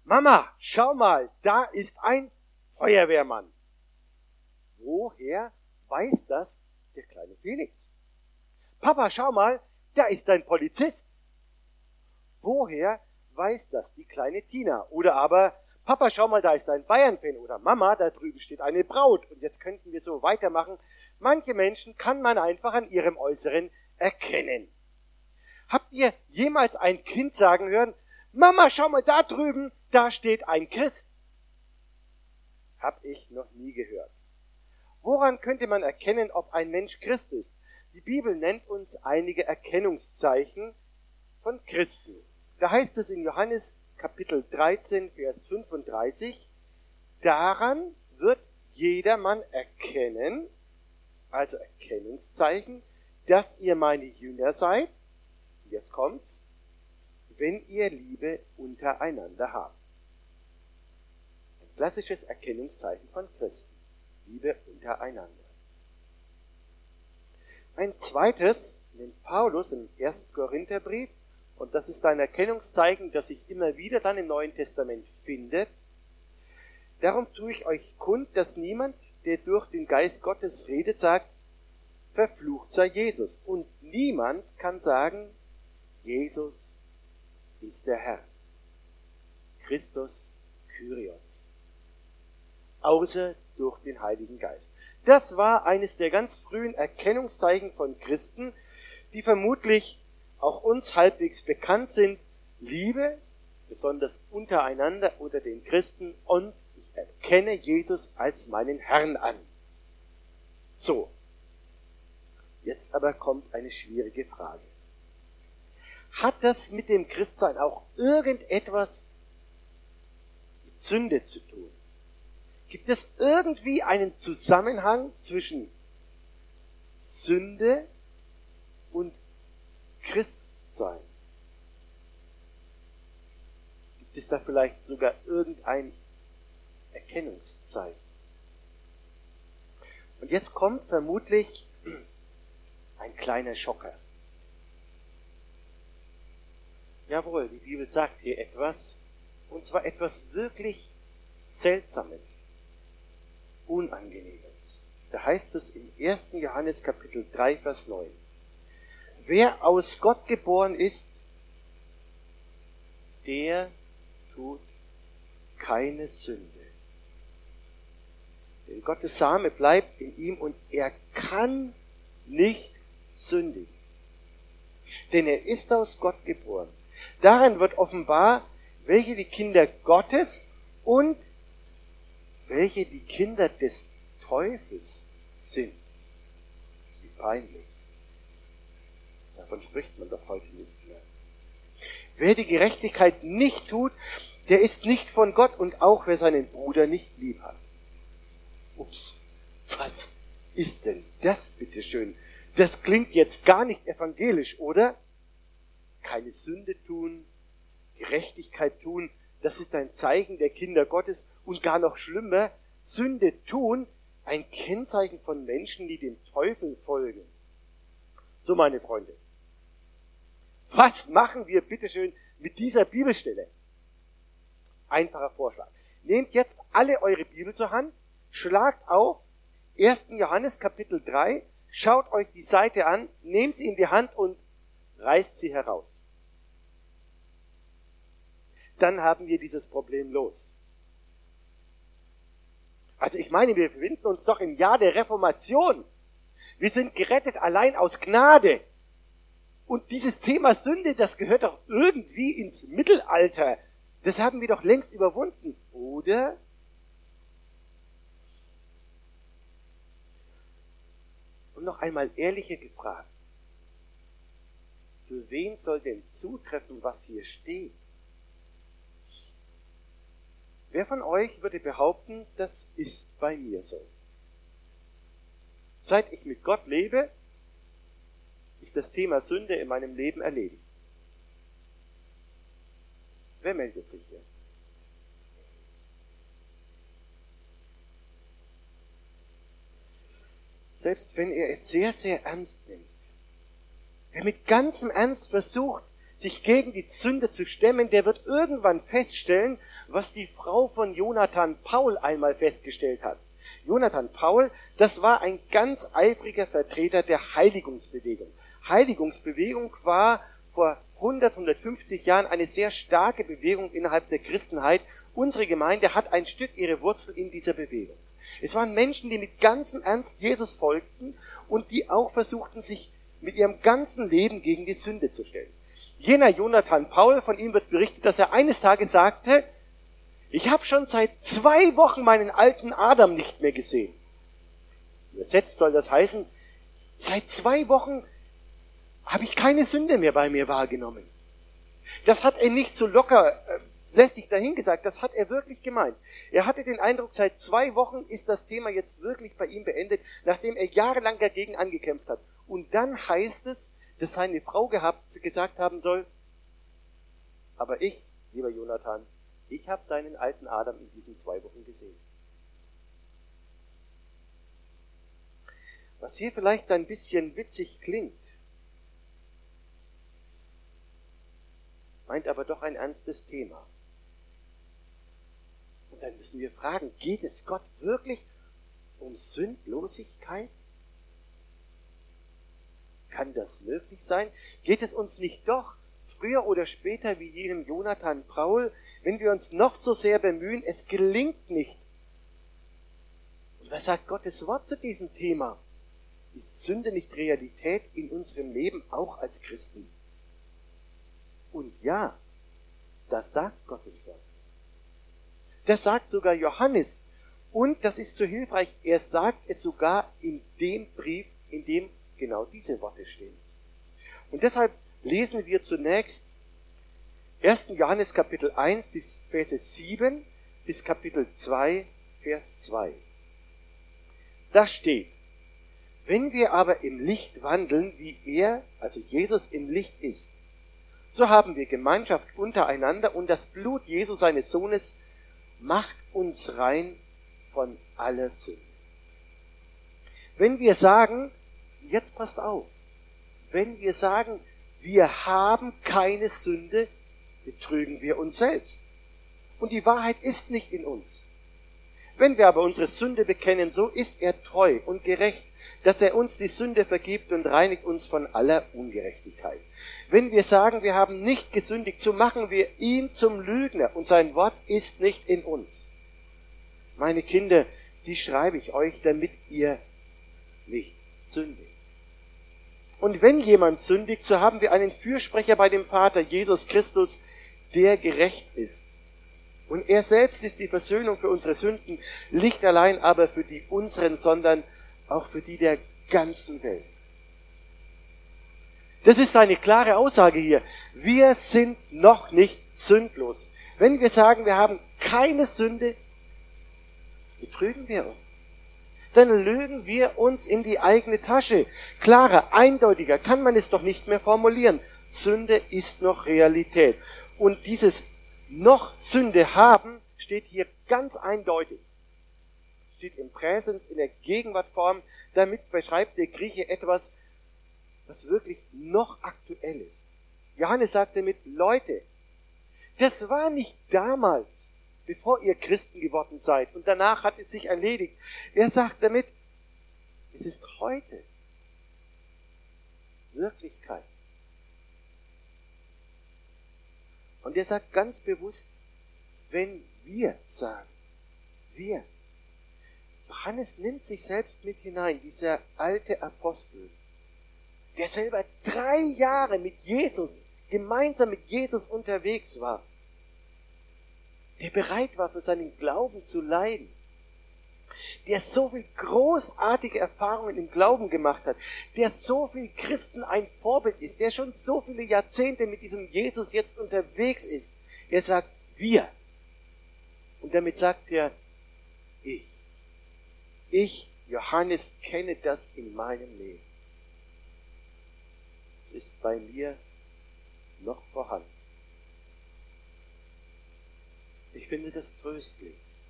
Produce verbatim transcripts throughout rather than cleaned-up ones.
Mama, schau mal, da ist ein Feuerwehrmann. Woher weiß das der kleine Felix? Papa, schau mal, da ist ein Polizist. Woher weiß das die kleine Tina? Oder aber, Papa, schau mal, da ist ein Bayern-Fan. Oder Mama, da drüben steht eine Braut. Und jetzt könnten wir so weitermachen. Manche Menschen kann man einfach an ihrem Äußeren erkennen. Habt ihr jemals ein Kind sagen hören, Mama, schau mal, da drüben, da steht ein Christ? Hab ich noch nie gehört. Woran könnte man erkennen, ob ein Mensch Christ ist? Die Bibel nennt uns einige Erkennungszeichen von Christen. Da heißt es in Johannes Kapitel dreizehn, Vers fünfunddreißig, daran wird jedermann erkennen, also Erkennungszeichen, dass ihr meine Jünger seid, jetzt kommt's, wenn ihr Liebe untereinander habt. Ein klassisches Erkennungszeichen von Christen, Liebe untereinander. Ein zweites nennt Paulus im ersten Korintherbrief, und das ist ein Erkennungszeichen, das sich immer wieder dann im Neuen Testament findet. Darum tue ich euch kund, dass niemand, der durch den Geist Gottes redet, sagt, verflucht sei Jesus. Und niemand kann sagen, Jesus ist der Herr. Christus Kyrios. Außer durch den Heiligen Geist. Das war eines der ganz frühen Erkennungszeichen von Christen, die vermutlich auch uns halbwegs bekannt sind. Liebe, besonders untereinander unter den Christen, und ich erkenne Jesus als meinen Herrn an. So, jetzt aber kommt eine schwierige Frage. Hat das mit dem Christsein auch irgendetwas mit Sünde zu tun? Gibt es irgendwie einen Zusammenhang zwischen Sünde und Christsein? Gibt es da vielleicht sogar irgendein Erkennungszeichen? Und jetzt kommt vermutlich ein kleiner Schocker. Jawohl, die Bibel sagt hier etwas, und zwar etwas wirklich Seltsames, Unangenehmes. Da heißt es im ersten Johannes Kapitel drei, Vers neun. Wer aus Gott geboren ist, der tut keine Sünde. Denn Gottes Same bleibt in ihm und er kann nicht sündigen. Denn er ist aus Gott geboren. Darin wird offenbar, welche die Kinder Gottes und welche die Kinder des Teufels sind. Wie peinlich. Davon spricht man doch heute nicht mehr. Wer die Gerechtigkeit nicht tut, der ist nicht von Gott, und auch wer seinen Bruder nicht lieb hat. Ups, was ist denn das, bitteschön? Das klingt jetzt gar nicht evangelisch, oder? Keine Sünde tun, Gerechtigkeit tun, das ist ein Zeichen der Kinder Gottes, und gar noch schlimmer, Sünde tun, ein Kennzeichen von Menschen, die dem Teufel folgen. So, meine Freunde, was machen wir bitteschön mit dieser Bibelstelle? Einfacher Vorschlag. Nehmt jetzt alle eure Bibel zur Hand, schlagt auf ersten Johannes Kapitel drei, schaut euch die Seite an, nehmt sie in die Hand und reißt sie heraus. Dann haben wir dieses Problem los. Also ich meine, wir befinden uns doch im Jahr der Reformation. Wir sind gerettet allein aus Gnade. Und dieses Thema Sünde, das gehört doch irgendwie ins Mittelalter. Das haben wir doch längst überwunden, oder? Und noch einmal ehrliche gefragt. Für wen soll denn zutreffen, was hier steht? Wer von euch würde behaupten, das ist bei mir so? Seit ich mit Gott lebe, ist das Thema Sünde in meinem Leben erledigt. Wer meldet sich hier? Selbst wenn er es sehr, sehr ernst nimmt, wer mit ganzem Ernst versucht, sich gegen die Sünde zu stemmen, der wird irgendwann feststellen, was die Frau von Jonathan Paul einmal festgestellt hat. Jonathan Paul, das war ein ganz eifriger Vertreter der Heiligungsbewegung. Heiligungsbewegung war vor hundert, hundertfünfzig Jahren eine sehr starke Bewegung innerhalb der Christenheit. Unsere Gemeinde hat ein Stück ihre Wurzel in dieser Bewegung. Es waren Menschen, die mit ganzem Ernst Jesus folgten und die auch versuchten, sich mit ihrem ganzen Leben gegen die Sünde zu stellen. Jener Jonathan Paul, von ihm wird berichtet, dass er eines Tages sagte, ich habe schon seit zwei Wochen meinen alten Adam nicht mehr gesehen. Übersetzt soll das heißen, seit zwei Wochen habe ich keine Sünde mehr bei mir wahrgenommen. Das hat er nicht so locker äh, lässig dahingesagt, das hat er wirklich gemeint. Er hatte den Eindruck, seit zwei Wochen ist das Thema jetzt wirklich bei ihm beendet, nachdem er jahrelang dagegen angekämpft hat. Und dann heißt es, dass seine Frau gehabt, gesagt haben soll, aber ich, lieber Jonathan, ich habe deinen alten Adam in diesen zwei Wochen gesehen. Was hier vielleicht ein bisschen witzig klingt, meint aber doch ein ernstes Thema. Und dann müssen wir fragen, geht es Gott wirklich um Sündlosigkeit? Kann das möglich sein? Geht es uns nicht doch früher oder später wie jenem Jonathan Paul, wenn wir uns noch so sehr bemühen, es gelingt nicht? Und was sagt Gottes Wort zu diesem Thema? Ist Sünde nicht Realität in unserem Leben, auch als Christen? Und ja, das sagt Gottes Wort. Das sagt sogar Johannes. Und das ist so hilfreich, er sagt es sogar in dem Brief, in dem genau diese Worte stehen. Und deshalb lesen wir zunächst ersten Johannes Kapitel eins, Verse sieben bis Kapitel zwei, Vers zwei. Da steht, wenn wir aber im Licht wandeln, wie er, also Jesus, im Licht ist, so haben wir Gemeinschaft untereinander und das Blut Jesu, seines Sohnes, macht uns rein von aller Sünde. Wenn wir sagen, jetzt passt auf, wenn wir sagen, wir haben keine Sünde, betrügen wir uns selbst. Und die Wahrheit ist nicht in uns. Wenn wir aber unsere Sünde bekennen, so ist er treu und gerecht, dass er uns die Sünde vergibt und reinigt uns von aller Ungerechtigkeit. Wenn wir sagen, wir haben nicht gesündigt, so machen wir ihn zum Lügner und sein Wort ist nicht in uns. Meine Kinder, die schreibe ich euch, damit ihr nicht sündigt. Und wenn jemand sündigt, so haben wir einen Fürsprecher bei dem Vater, Jesus Christus, der gerecht ist. Und er selbst ist die Versöhnung für unsere Sünden, nicht allein aber für die unseren, sondern auch für die der ganzen Welt. Das ist eine klare Aussage hier. Wir sind noch nicht sündlos. Wenn wir sagen, wir haben keine Sünde, betrügen wir uns. Dann lügen wir uns in die eigene Tasche. Klarer, eindeutiger kann man es doch nicht mehr formulieren. Sünde ist noch Realität. Und dieses noch Sünde haben steht hier ganz eindeutig. Steht im Präsens, in der Gegenwartform. Damit beschreibt der Grieche etwas, was wirklich noch aktuell ist. Johannes sagt damit, Leute, das war nicht damals, bevor ihr Christen geworden seid und danach hat es sich erledigt. Er sagt damit, es ist heute Wirklichkeit. Und er sagt ganz bewusst, wenn wir sagen, wir. Johannes nimmt sich selbst mit hinein, dieser alte Apostel, der selber drei Jahre mit Jesus, gemeinsam mit Jesus unterwegs war, der bereit war, für seinen Glauben zu leiden, der so viel großartige Erfahrungen im Glauben gemacht hat, der so viel Christen ein Vorbild ist, der schon so viele Jahrzehnte mit diesem Jesus jetzt unterwegs ist. Er sagt, wir. Und damit sagt er, ich. Ich, Johannes, kenne das in meinem Leben. Es ist bei mir noch vorhanden. Ich finde das tröstlich,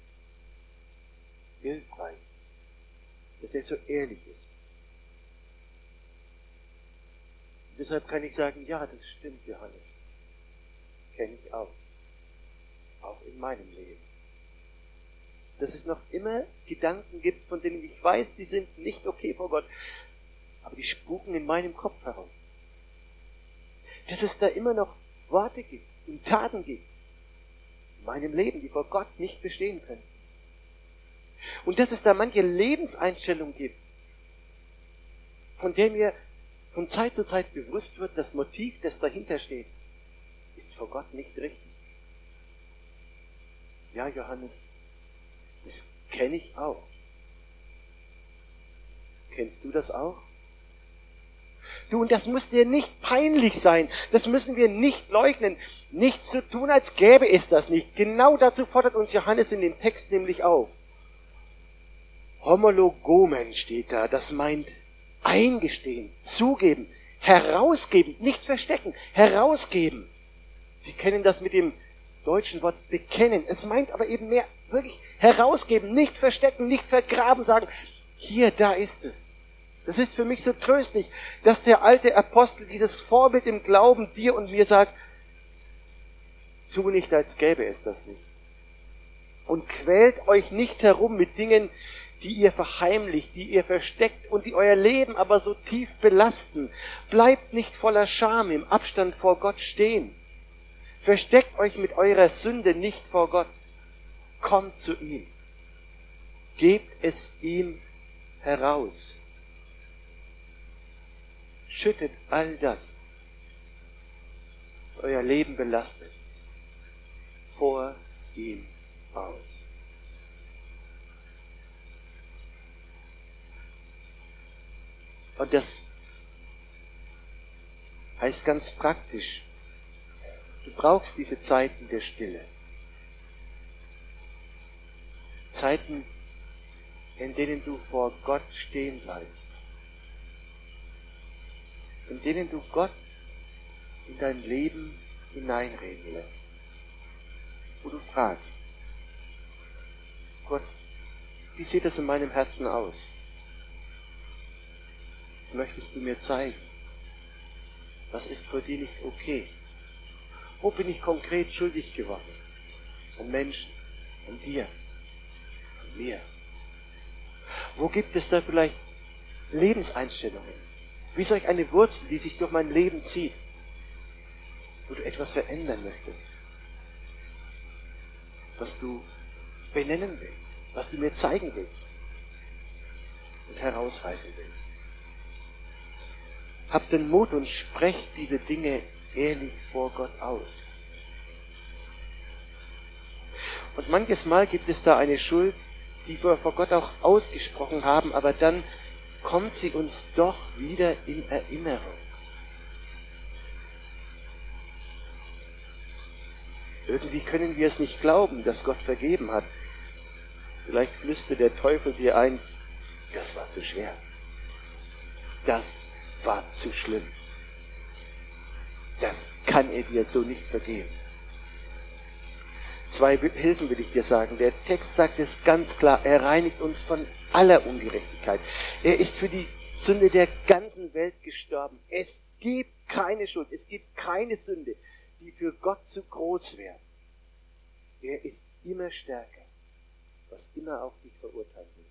hilfreich, dass er so ehrlich ist. Und deshalb kann ich sagen, ja, das stimmt, Johannes. kenne ich auch. Auch in meinem Leben. Dass es noch immer Gedanken gibt, von denen ich weiß, die sind nicht okay vor Gott, aber die spuken in meinem Kopf herum. Dass es da immer noch Worte gibt und Taten gibt in meinem Leben, die vor Gott nicht bestehen können. Und dass es da manche Lebenseinstellungen gibt, von der mir von Zeit zu Zeit bewusst wird, das Motiv, das dahinter steht, ist vor Gott nicht richtig. Ja, Johannes, das kenne ich auch. Kennst du das auch? Du, und das muss dir nicht peinlich sein. Das müssen wir nicht leugnen. Nichts zu tun, als gäbe es das nicht. Genau dazu fordert uns Johannes in dem Text nämlich auf. Homologomen steht da. Das meint eingestehen, zugeben, herausgeben, nicht verstecken, herausgeben. Wir kennen das mit dem deutschen Wort bekennen. Es meint aber eben mehr wirklich herausgeben, nicht verstecken, nicht vergraben, sagen, hier, da ist es. Das ist für mich so tröstlich, dass der alte Apostel, dieses Vorbild im Glauben dir und mir sagt, tu nicht, als gäbe es das nicht. Und quält euch nicht herum mit Dingen, die ihr verheimlicht, die ihr versteckt und die euer Leben aber so tief belasten. Bleibt nicht voller Scham im Abstand vor Gott stehen. Versteckt euch mit eurer Sünde nicht vor Gott. Kommt zu ihm. Gebt es ihm heraus. Schüttet all das, was euer Leben belastet, vor ihm aus. Und das heißt ganz praktisch, du brauchst diese Zeiten der Stille. Zeiten, in denen du vor Gott stehen bleibst. In denen du Gott in dein Leben hineinreden lässt. Wo du fragst, Gott, wie sieht das in meinem Herzen aus? Was möchtest du mir zeigen? Was ist für dich nicht okay? Wo bin ich konkret schuldig geworden? An Menschen, an dir, an mir. Wo gibt es da vielleicht Lebenseinstellungen? Wie solch eine Wurzel, die sich durch mein Leben zieht, wo du etwas verändern möchtest, was du benennen willst, was du mir zeigen willst und herausreißen willst. Hab den Mut und sprech diese Dinge ehrlich vor Gott aus. Und manches Mal gibt es da eine Schuld, die wir vor Gott auch ausgesprochen haben, aber dann kommt sie uns doch wieder in Erinnerung. Irgendwie können wir es nicht glauben, dass Gott vergeben hat. Vielleicht flüstert der Teufel dir ein, das war zu schwer. Das war zu schlimm. Das kann er dir so nicht vergeben. Zwei Hilfen will ich dir sagen. Der Text sagt es ganz klar, er reinigt uns von aller Ungerechtigkeit. Er ist für die Sünde der ganzen Welt gestorben. Es gibt keine Schuld, es gibt keine Sünde, die für Gott zu groß wäre. Er ist immer stärker, was immer auch dich verurteilen will.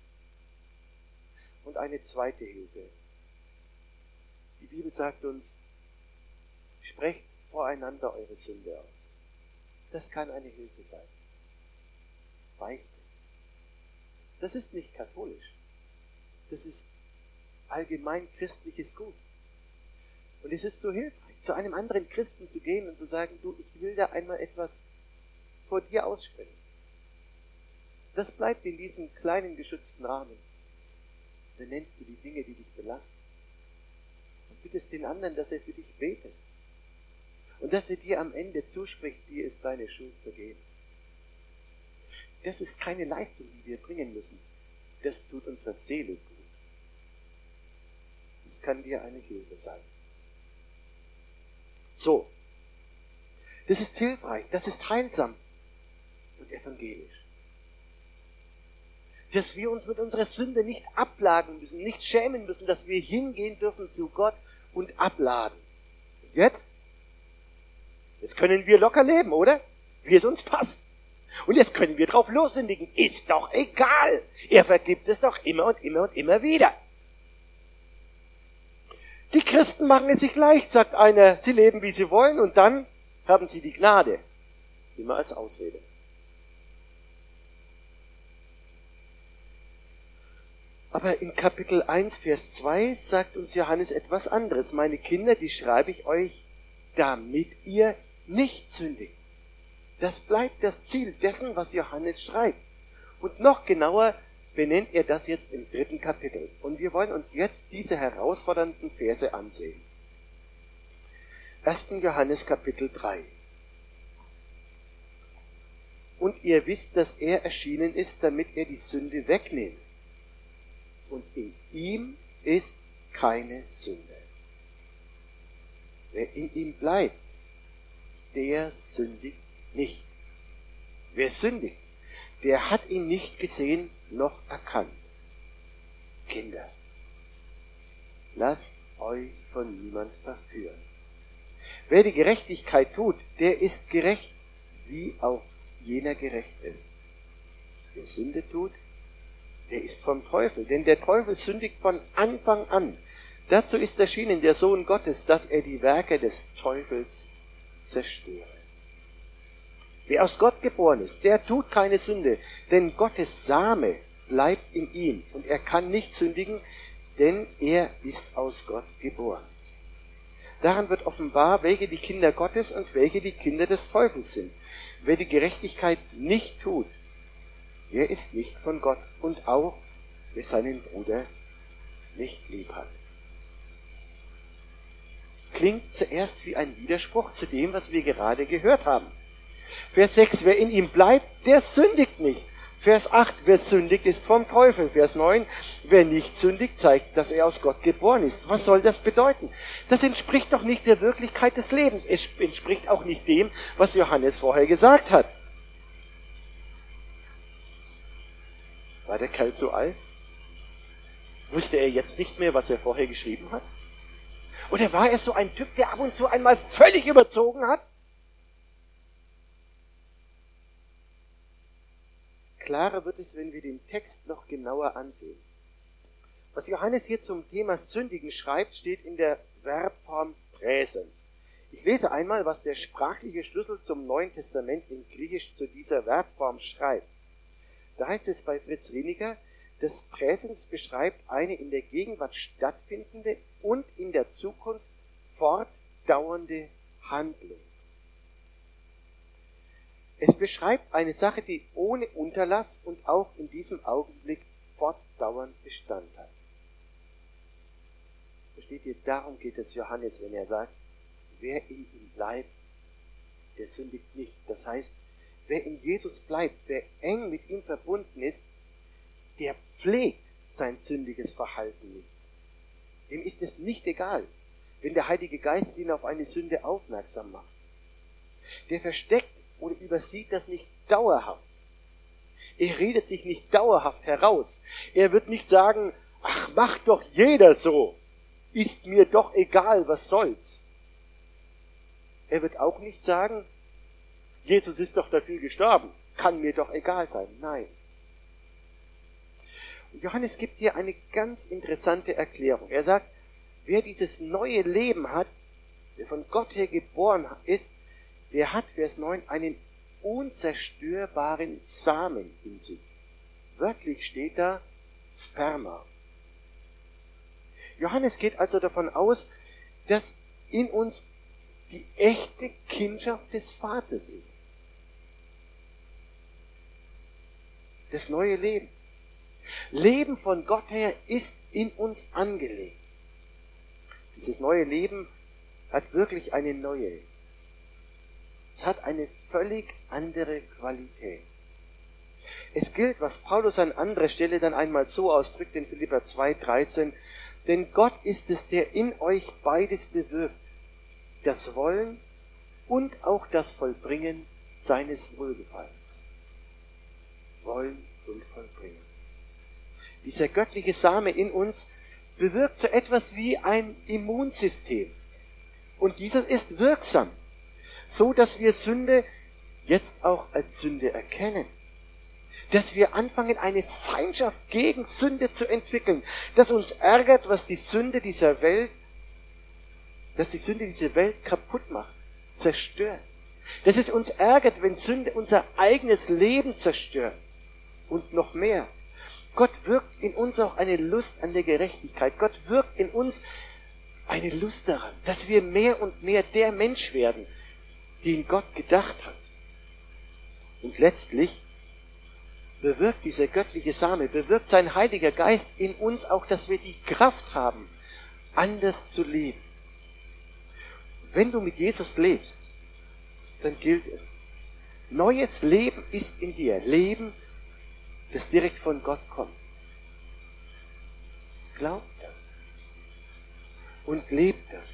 Und eine zweite Hilfe. Die Bibel sagt uns, sprecht voreinander eure Sünde aus. Das kann eine Hilfe sein. Beichte. Das ist nicht katholisch. Das ist allgemein christliches Gut. Und es ist so hilfreich, zu einem anderen Christen zu gehen und zu sagen, du, ich will da einmal etwas vor dir aussprechen. Das bleibt in diesem kleinen geschützten Rahmen. Dann nennst du die Dinge, die dich belasten. Und bittest den anderen, dass er für dich betet. Und dass er dir am Ende zuspricht, dir ist deine Schuld vergeben. Das ist keine Leistung, die wir bringen müssen. Das tut unserer Seele gut. Das kann dir eine Hilfe sein. So. Das ist hilfreich, das ist heilsam und evangelisch. Dass wir uns mit unserer Sünde nicht abladen müssen, nicht schämen müssen, dass wir hingehen dürfen zu Gott und abladen. Und jetzt? Jetzt können wir locker leben, oder? Wie es uns passt. Und jetzt können wir drauf lossündigen. Ist doch egal. Er vergibt es doch immer und immer und immer wieder. Die Christen machen es sich leicht, sagt einer. Sie leben, wie sie wollen, und dann haben sie die Gnade. Immer als Ausrede. Aber in Kapitel eins, Vers zwei sagt uns Johannes etwas anderes. Meine Kinder, die schreibe ich euch, damit ihr nicht sündigt. Das bleibt das Ziel dessen, was Johannes schreibt. Und noch genauer benennt er das jetzt im dritten Kapitel. Und wir wollen uns jetzt diese herausfordernden Verse ansehen. ersten Johannes Kapitel drei. Und ihr wisst, dass er erschienen ist, damit er die Sünde wegnehme. Und in ihm ist keine Sünde. Wer in ihm bleibt, der sündigt nicht. Wer sündigt, der hat ihn nicht gesehen noch erkannt. Kinder, lasst euch von niemand verführen. Wer die Gerechtigkeit tut, der ist gerecht, wie auch jener gerecht ist. Wer Sünde tut, der ist vom Teufel, denn der Teufel sündigt von Anfang an. Dazu ist erschienen der Sohn Gottes, dass er die Werke des Teufels zerstöre. Wer aus Gott geboren ist, der tut keine Sünde, denn Gottes Same bleibt in ihm und er kann nicht sündigen, denn er ist aus Gott geboren. Daran wird offenbar, welche die Kinder Gottes und welche die Kinder des Teufels sind. Wer die Gerechtigkeit nicht tut, der ist nicht von Gott, und auch wer seinen Bruder nicht lieb hat. Klingt zuerst wie ein Widerspruch zu dem, was wir gerade gehört haben. Vers sechs, wer in ihm bleibt, der sündigt nicht. Vers acht, wer sündigt, ist vom Teufel. Vers neun, wer nicht sündigt, zeigt, dass er aus Gott geboren ist. Was soll das bedeuten? Das entspricht doch nicht der Wirklichkeit des Lebens. Es entspricht auch nicht dem, was Johannes vorher gesagt hat. War der Kerl so alt? Wusste er jetzt nicht mehr, was er vorher geschrieben hat? Oder war er so ein Typ, der ab und zu einmal völlig überzogen hat? Klarer wird es, wenn wir den Text noch genauer ansehen. Was Johannes hier zum Thema Sündigen schreibt, steht in der Verbform Präsens. Ich lese einmal, was der sprachliche Schlüssel zum Neuen Testament in Griechisch zu dieser Verbform schreibt. Da heißt es bei Fritz Riniger, das Präsens beschreibt eine in der Gegenwart stattfindende und in der Zukunft fortdauernde Handlung. Es beschreibt eine Sache, die ohne Unterlass und auch in diesem Augenblick fortdauernd Bestand hat. Versteht ihr, darum geht es Johannes, wenn er sagt, wer in ihm bleibt, der sündigt nicht. Das heißt, wer in Jesus bleibt, wer eng mit ihm verbunden ist, der pflegt sein sündiges Verhalten nicht. Dem ist es nicht egal, wenn der Heilige Geist ihn auf eine Sünde aufmerksam macht. Der versteckt oder übersieht das nicht dauerhaft. Er redet sich nicht dauerhaft heraus. Er wird nicht sagen, ach, macht doch jeder so. Ist mir doch egal, was soll's. Er wird auch nicht sagen, Jesus ist doch dafür gestorben, kann mir doch egal sein. Nein. Und Johannes gibt hier eine ganz interessante Erklärung. Er sagt, wer dieses neue Leben hat, der von Gott her geboren ist, der hat, Vers neun, einen unzerstörbaren Samen in sich. Wörtlich steht da Sperma. Johannes geht also davon aus, dass in uns die echte Kindschaft des Vaters ist. Das neue Leben. Leben von Gott her ist in uns angelegt. Dieses neue Leben hat wirklich eine neue. Es hat eine völlig andere Qualität. Es gilt, was Paulus an anderer Stelle dann einmal so ausdrückt in Philipper zwei, dreizehn, denn Gott ist es, der in euch beides bewirkt, das Wollen und auch das Vollbringen seines Wohlgefallens. Wollen und Vollbringen. Dieser göttliche Same in uns bewirkt so etwas wie ein Immunsystem. Und dieses ist wirksam. so dass wir Sünde jetzt auch als Sünde erkennen. Dass wir anfangen, eine Feindschaft gegen Sünde zu entwickeln, dass uns ärgert, was die Sünde dieser Welt, dass die Sünde diese Welt kaputt macht, zerstört. Dass es uns ärgert, wenn Sünde unser eigenes Leben zerstört. Und noch mehr. Gott wirkt in uns auch eine Lust an der Gerechtigkeit. Gott wirkt in uns eine Lust daran, dass wir mehr und mehr der Mensch werden, den Gott gedacht hat. Und letztlich bewirkt dieser göttliche Same, bewirkt sein Heiliger Geist in uns auch, dass wir die Kraft haben, anders zu leben. Wenn du mit Jesus lebst, dann gilt es. Neues Leben ist in dir. Leben, das direkt von Gott kommt. Glaub das. Und lebt das.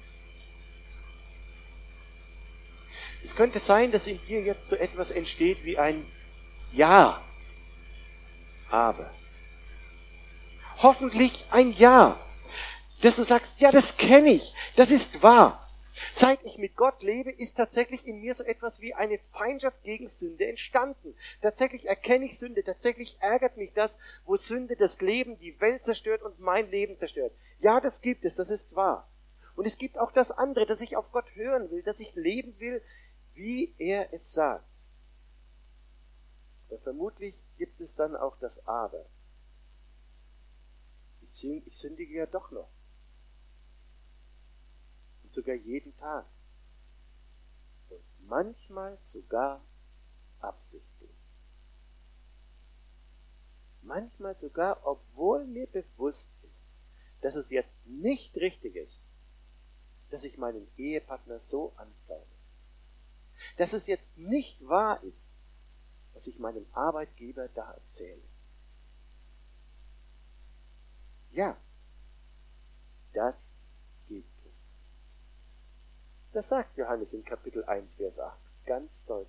Es könnte sein, dass in dir jetzt so etwas entsteht wie ein Ja, aber. Hoffentlich ein Ja, dass du sagst, ja, das kenne ich, das ist wahr. Seit ich mit Gott lebe, ist tatsächlich in mir so etwas wie eine Feindschaft gegen Sünde entstanden. Tatsächlich erkenne ich Sünde, tatsächlich ärgert mich das, wo Sünde das Leben, die Welt zerstört und mein Leben zerstört. Ja, das gibt es, das ist wahr. Und es gibt auch das andere, dass ich auf Gott hören will, dass ich leben will, wie er es sagt. Aber vermutlich gibt es dann auch das Aber. Ich sündige ja doch noch. Und sogar jeden Tag. Und manchmal sogar absichtlich. Manchmal sogar, obwohl mir bewusst ist, dass es jetzt nicht richtig ist, dass ich meinen Ehepartner so anpflaume. Dass es jetzt nicht wahr ist, was ich meinem Arbeitgeber da erzähle. Ja, das gibt es. Das sagt Johannes in Kapitel eins, Vers acht, ganz deutlich.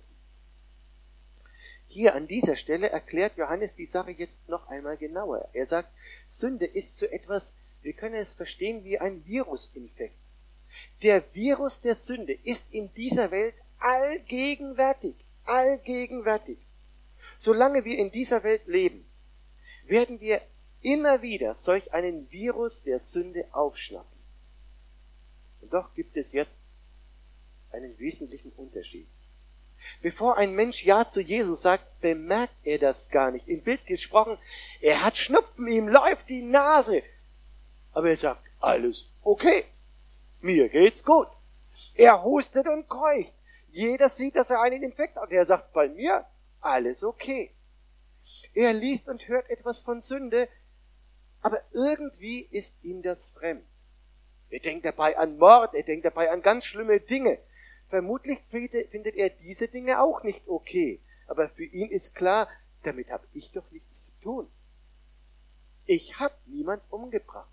Hier an dieser Stelle erklärt Johannes die Sache jetzt noch einmal genauer. Er sagt, Sünde ist so etwas, wir können es verstehen wie ein Virusinfekt. Der Virus der Sünde ist in dieser Welt allgegenwärtig, allgegenwärtig. Solange wir in dieser Welt leben, werden wir immer wieder solch einen Virus der Sünde aufschnappen. Und doch gibt es jetzt einen wesentlichen Unterschied. Bevor ein Mensch Ja zu Jesus sagt, bemerkt er das gar nicht. Im Bild gesprochen, er hat Schnupfen, ihm läuft die Nase. Aber er sagt, alles okay, mir geht's gut. Er hustet und keucht. Jeder sieht, dass er einen Infekt hat. Er sagt, bei mir alles okay. Er liest und hört etwas von Sünde, aber irgendwie ist ihm das fremd. Er denkt dabei an Mord, er denkt dabei an ganz schlimme Dinge. Vermutlich findet er diese Dinge auch nicht okay, aber für ihn ist klar, damit habe ich doch nichts zu tun. Ich habe niemand umgebracht.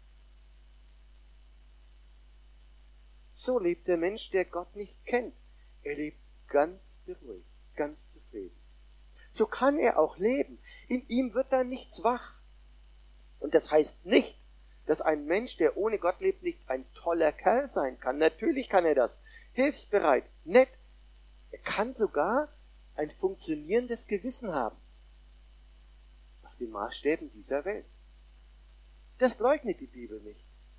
So lebt der Mensch, der Gott nicht kennt. Er lebt ganz beruhigt, ganz zufrieden. So kann er auch leben. In ihm wird da nichts wach. Und das heißt nicht, dass ein Mensch, der ohne Gott lebt, nicht ein toller Kerl sein kann. Natürlich kann er das. Hilfsbereit, nett. Er kann sogar ein funktionierendes Gewissen haben. Nach den Maßstäben dieser Welt. Das leugnet die Bibel nicht.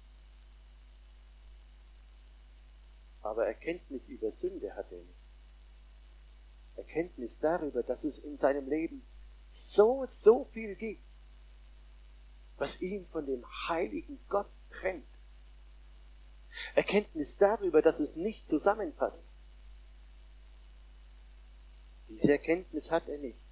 Aber Erkenntnis über Sünde hat er nicht. Erkenntnis darüber, dass es in seinem Leben so, so viel gibt, was ihn von dem heiligen Gott trennt. Erkenntnis darüber, dass es nicht zusammenpasst. Diese Erkenntnis hat er nicht.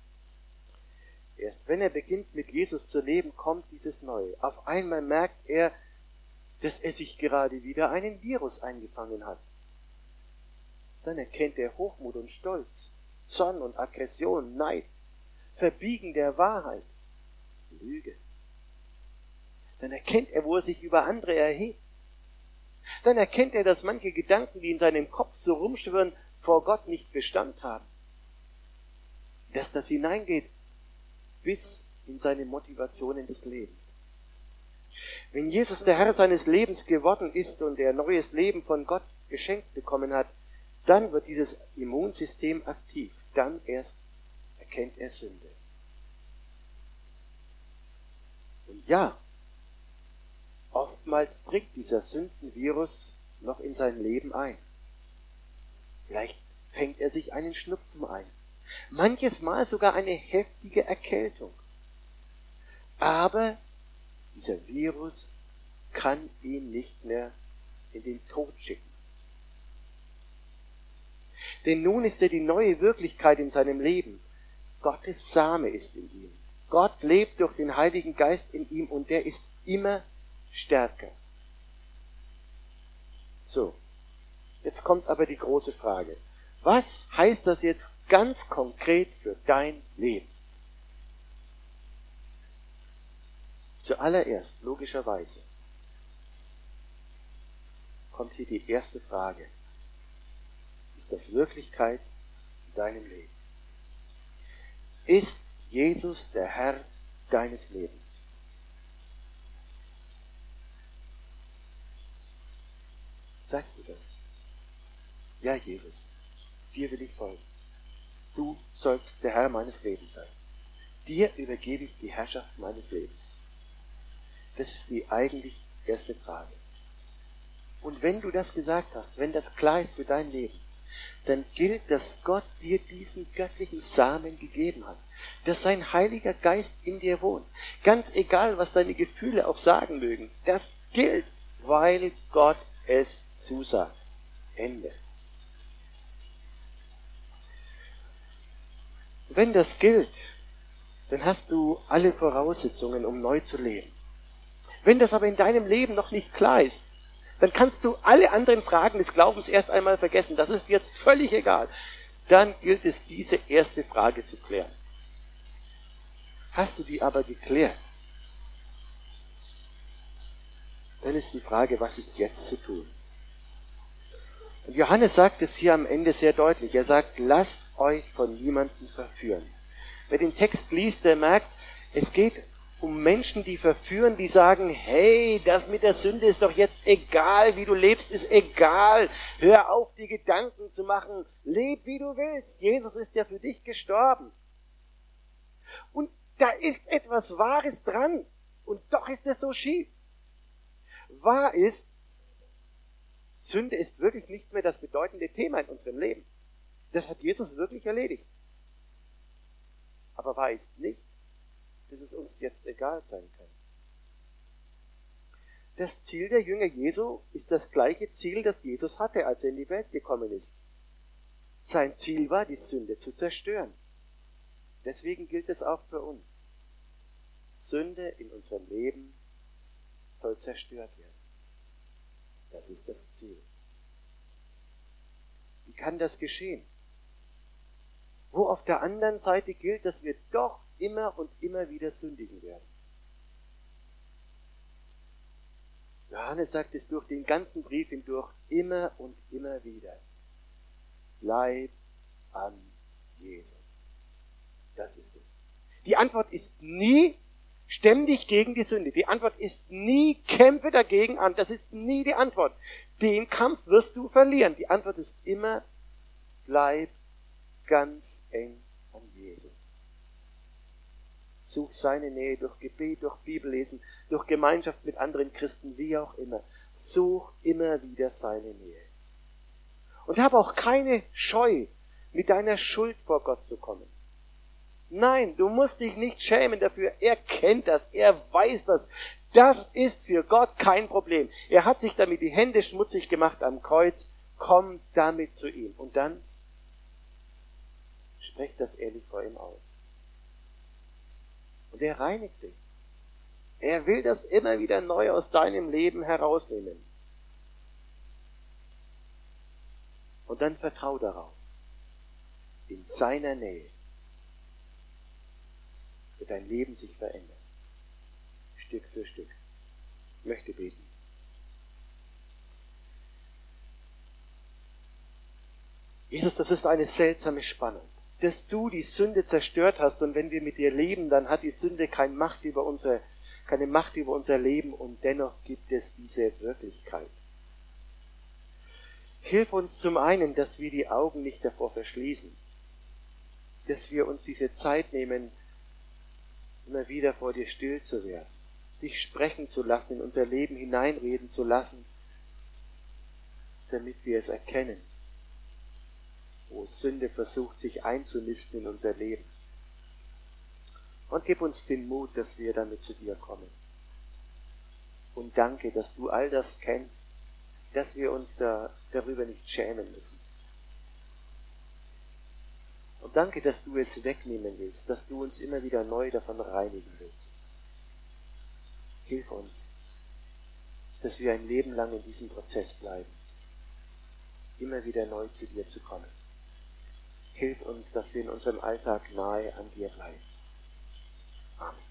Erst wenn er beginnt, mit Jesus zu leben, kommt dieses Neue. Auf einmal merkt er, dass er sich gerade wieder einen Virus eingefangen hat. Dann erkennt er Hochmut und Stolz, Zorn und Aggression, Neid, Verbiegen der Wahrheit, Lüge. Dann erkennt er, wo er sich über andere erhebt. Dann erkennt er, dass manche Gedanken, die in seinem Kopf so rumschwirren, vor Gott nicht Bestand haben. Dass das hineingeht bis in seine Motivationen des Lebens. Wenn Jesus der Herr seines Lebens geworden ist und er neues Leben von Gott geschenkt bekommen hat, Dann wird dieses Immunsystem aktiv. Dann erst erkennt er Sünde. Und ja, oftmals dringt dieser Sündenvirus noch in sein Leben ein. Vielleicht fängt er sich einen Schnupfen ein. Manches Mal sogar eine heftige Erkältung. Aber dieser Virus kann ihn nicht mehr in den Tod schicken. Denn nun ist er die neue Wirklichkeit in seinem Leben. Gottes Same ist in ihm. Gott lebt durch den Heiligen Geist in ihm und der ist immer stärker. So, jetzt kommt aber die große Frage. Was heißt das jetzt ganz konkret für dein Leben? Zuallererst, logischerweise, kommt hier die erste Frage. Ist das Wirklichkeit in deinem Leben? Ist Jesus der Herr deines Lebens? Sagst du das? Ja, Jesus, dir will ich folgen. Du sollst der Herr meines Lebens sein. Dir übergebe ich die Herrschaft meines Lebens. Das ist die eigentlich erste Frage. Und wenn du das gesagt hast, wenn das klar ist für dein Leben, dann gilt, dass Gott dir diesen göttlichen Samen gegeben hat, dass sein Heiliger Geist in dir wohnt. Ganz egal, was deine Gefühle auch sagen mögen, das gilt, weil Gott es zusagt. Ende. Wenn das gilt, dann hast du alle Voraussetzungen, um neu zu leben. Wenn das aber in deinem Leben noch nicht klar ist, dann kannst du alle anderen Fragen des Glaubens erst einmal vergessen. Das ist jetzt völlig egal. Dann gilt es, diese erste Frage zu klären. Hast du die aber geklärt, dann ist die Frage, was ist jetzt zu tun? Und Johannes sagt es hier am Ende sehr deutlich. Er sagt, lasst euch von niemandem verführen. Wer den Text liest, der merkt, es geht um Menschen, die verführen, die sagen, hey, das mit der Sünde ist doch jetzt egal, wie du lebst, ist egal. Hör auf, die Gedanken zu machen. Leb, wie du willst. Jesus ist ja für dich gestorben. Und da ist etwas Wahres dran. Und doch ist es so schief. Wahr ist, Sünde ist wirklich nicht mehr das bedeutende Thema in unserem Leben. Das hat Jesus wirklich erledigt. Aber wahr ist nicht, dass es uns jetzt egal sein kann. Das Ziel der Jünger Jesu ist das gleiche Ziel, das Jesus hatte, als er in die Welt gekommen ist. Sein Ziel war, die Sünde zu zerstören. Deswegen gilt es auch für uns. Sünde in unserem Leben soll zerstört werden. Das ist das Ziel. Wie kann das geschehen? Wo auf der anderen Seite gilt, dass wir doch immer und immer wieder sündigen werden. Johannes sagt es durch den ganzen Brief hindurch immer und immer wieder. Bleib an Jesus. Das ist es. Die Antwort ist nie, stemm dich gegen die Sünde. Die Antwort ist nie, kämpfe dagegen an. Das ist nie die Antwort. Den Kampf wirst du verlieren. Die Antwort ist immer, bleib ganz eng an Jesus. Such seine Nähe durch Gebet, durch Bibellesen, durch Gemeinschaft mit anderen Christen, wie auch immer. Such immer wieder seine Nähe. Und hab auch keine Scheu, mit deiner Schuld vor Gott zu kommen. Nein, du musst dich nicht schämen dafür. Er kennt das, er weiß das. Das ist für Gott kein Problem. Er hat sich damit die Hände schmutzig gemacht am Kreuz. Komm damit zu ihm. Und dann sprech das ehrlich vor ihm aus. Und er reinigt dich. Er will das immer wieder neu aus deinem Leben herausnehmen. Und dann vertrau darauf. In seiner Nähe wird dein Leben sich verändern. Stück für Stück. Ich möchte beten. Jesus, das ist eine seltsame Spannung. Dass du die Sünde zerstört hast und wenn wir mit dir leben, dann hat die Sünde keine Macht über unser, keine Macht über unser Leben und dennoch gibt es diese Wirklichkeit. Hilf uns zum einen, dass wir die Augen nicht davor verschließen, dass wir uns diese Zeit nehmen, immer wieder vor dir still zu werden, dich sprechen zu lassen, in unser Leben hineinreden zu lassen, damit wir es erkennen, wo Sünde versucht, sich einzunisten in unser Leben. Und gib uns den Mut, dass wir damit zu dir kommen. Und danke, dass du all das kennst, dass wir uns da, darüber nicht schämen müssen. Und danke, dass du es wegnehmen willst, dass du uns immer wieder neu davon reinigen willst. Hilf uns, dass wir ein Leben lang in diesem Prozess bleiben, immer wieder neu zu dir zu kommen. Hilf uns, dass wir in unserem Alltag nahe an dir bleiben. Amen.